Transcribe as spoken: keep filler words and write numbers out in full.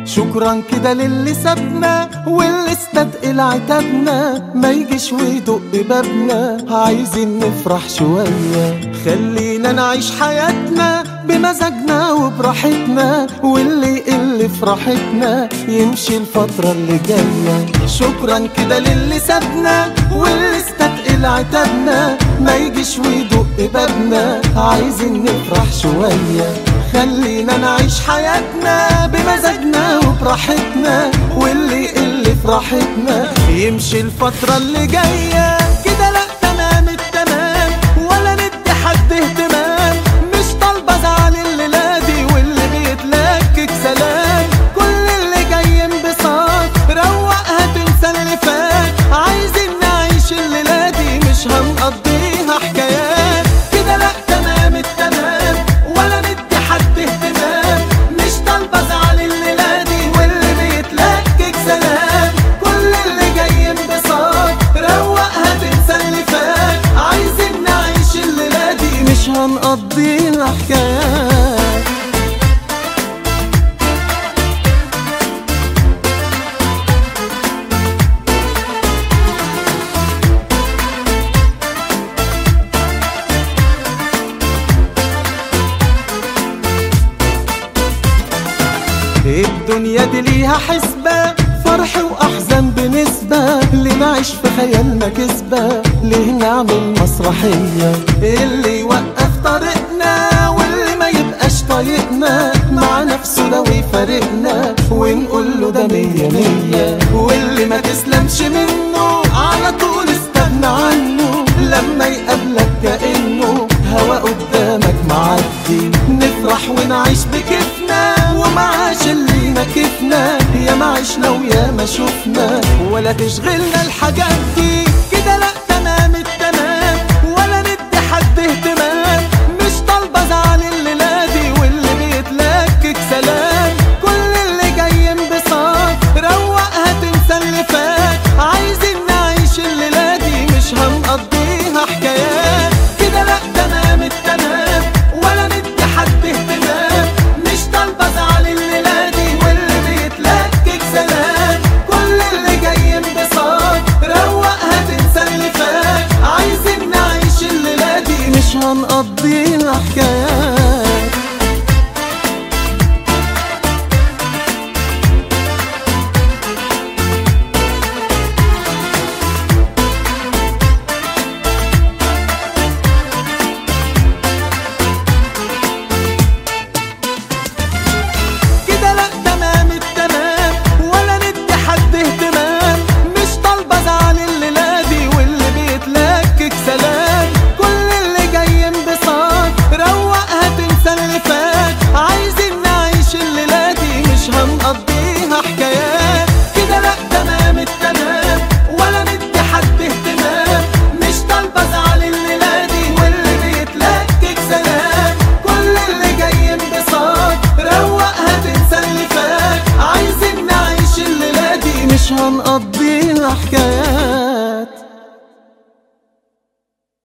شكرا كده للي سابنا واللي استثقل عتابنا، ما يجيش ويدق بابنا، عايزين نفرح شوية. خلينا نعيش حياتنا بمزاجنا وبراحتنا، واللي يقل فرحتنا يمشي الفترة اللي جاية. شكرا كده للي سابنا واللي استثقل عتابنا، ما يجيش ويدق بابنا، عايزين نفرح شوية. خلينا نعيش حياتنا بمزاجنا وبراحتنا، واللي يقل فرحتنا يمشي الفترة اللي جاية. كده لا تمام التمام ولا ندي حد اهتمام، مش طالبة ازعل الليلة دي واللي بيتلكك سلام. كل اللي جاي انبساط روقها تنسى اللي فات، عايزين نعيش الليلة دي مش هنقضيها حكايات. كده لا تمام التمام ولا ندي حد اهتمام، مش طالبة ازعل الليلة دي واللي بيتلكك سلام. كل اللي جاي انبساط روقها تنسى اللي فات، عايزين نعيش الليلة دي مش هنقضيها حكايات. الدنيا دي ليها حسبة، فرح وأحزان بنسبة، اللي نعيش في خيالنا كسبة، ليه نعمل مسرحية. اللي يوقف طريقنا واللي ما يبقاش طايقنا، مع نفسه ده ويفارقنا ونقول له ده مية مية. واللي ما تسلمش منه على طول استغنى عنه، لما يقابلك كأنه هوا قدامك معدي. نفرح ونعيش بكيفنا ومعاش اللي مكفنا، يا ما عشنا ويا ما شفنا ولا تشغلنا الحاجات دي. كده لا